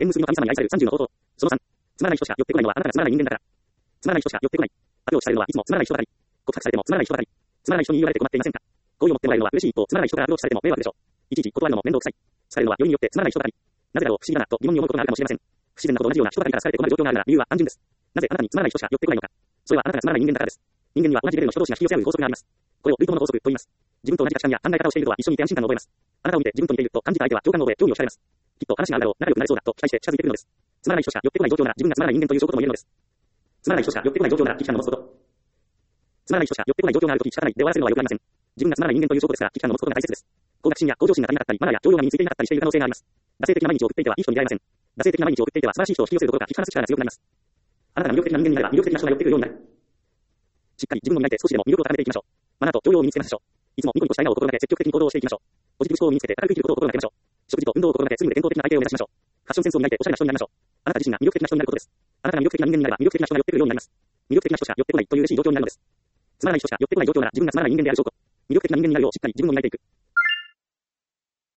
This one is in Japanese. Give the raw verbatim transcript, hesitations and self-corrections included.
縁結びの神様に愛されるさんじゅうの方法。そのさん。つまらない人しか寄ってこないのはあなたがつまらない人間だから。つまらない人しか寄ってこない。悪用されるのはいつもつまらない人ばかり。告白されてもつまらない人ばかり。つまらない人に言われて困っていませんか。好意を持ってもらえるのは嬉しい一方、つまらない人からアプローチされても迷惑でしょう。いちいち断るのも面倒くさい。されるのはよりによってつまらない人ばかり。なぜだろう不思議だなと疑問に思うことがあるかもしれません。不自然なこと同じような人ばかりからされて困る状況があるなら理由は単純です。なぜあなたにつまらない人しか寄ってこないのか。それはあなたがつまらない人間だからです。人間には同じレベルの人同士が引き寄せ合う法則があります。これを類友の法則と言います。自分と同じ価値観や考え方をしている人は一緒にいて安心感を覚えます。あなたを見て自分と似ていると感じた相手は共感を覚え興味を惹かれます。きっと話が合うだろう、仲良くなれそうだと期待して近づいてくるのです。つまらない人しか寄ってこない状況なら自分がつまらない人間という証拠とも言えるのです。つまらない人しか寄ってこない状況なら危機感を持つこと。つまらない人しか寄ってこない状況があるとき仕方ないで終わらせるのはよくありません。自分がつまらない人間という証拠ですから危機感を持つことが大切です。高学心や向上心が足りなかったり、マナーや教養が身についていなかったりしている可能性があります。惰性的な毎日を送っていてはいい人に出会えません。惰性的な毎日を送っていては素晴らしい人を引き寄せるところか引き離す力が強くなります。あなたが魅力的な人間になれば魅力的な人が寄ってくるようになる。しっかり自分の磨いて少しでも魅力を高めていきましょう。マナーと教養を身につけましょう。いつもニコニコした笑顔を心がけ積極的に行動をしていきましょう。ポジティブ思考を身につけて明るく生きることを心がけましょう。食事と運動を心がけスリムで健康的な体型を目指しましょう。ファッションセンスを磨いておしゃれな人になりましょう。あなた自身が魅力的な人になることです。あなたが魅力的な人間になれば魅力的な人が寄ってくるようになります。魅力的な人しか寄ってこないという嬉しい状況になるのです。つまらない人しか寄ってこない状況なら自分がつまらない人間である証拠。魅力的な人間になるようしっかり自分を磨いていく。